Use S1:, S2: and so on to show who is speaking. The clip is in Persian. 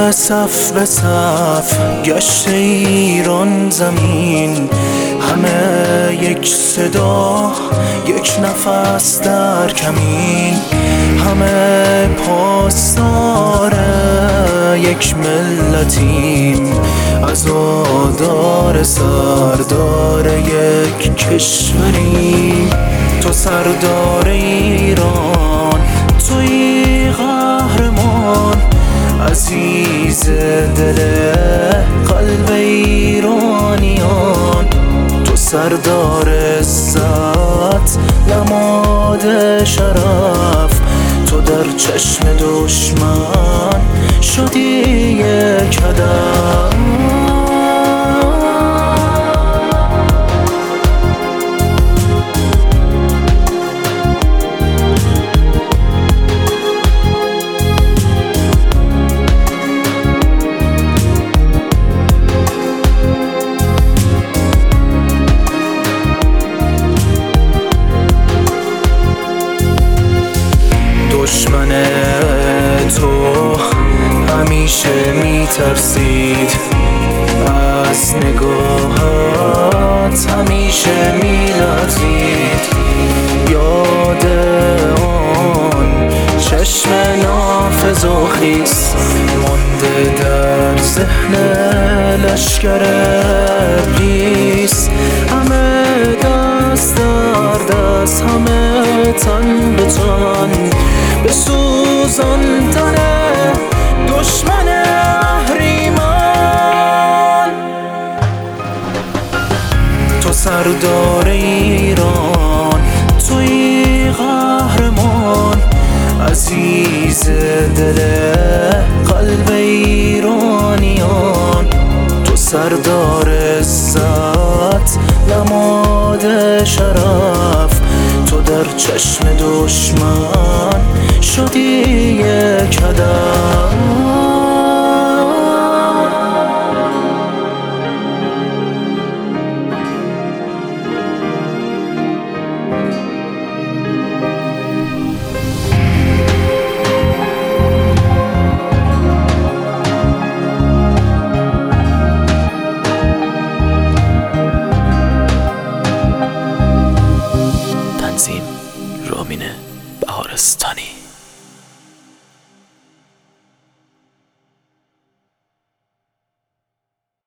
S1: به صف گشت ایران زمین، همه یک صدا یک نفس در کمین، همه پاسدار یک ملتیم، عزادار سردار یک کشوریم. تو سردار ایران، توی قهرمان، عزیز دل قلب ایرانیان. تو سردار عزت، نماد شرف، تو در چشم دشمن شدی یک هدف. دشمن تو همیشه میترسید، از نگاهت همیشه میلرزید. یاد آن چشم نافذ و خیس مانده در ذهن لشکر ابلیس. همه دست در دست، همه تن به تن، بسوزاندن دشمن اهریمن. تو سردار ایران، توی قهرمان، عزیز دل قلب ایرانیان. تو سردار عزت، نماد شرف، تو در چشم دشمن شدی یک هدف.
S2: تنظیم رامین بهارستانی.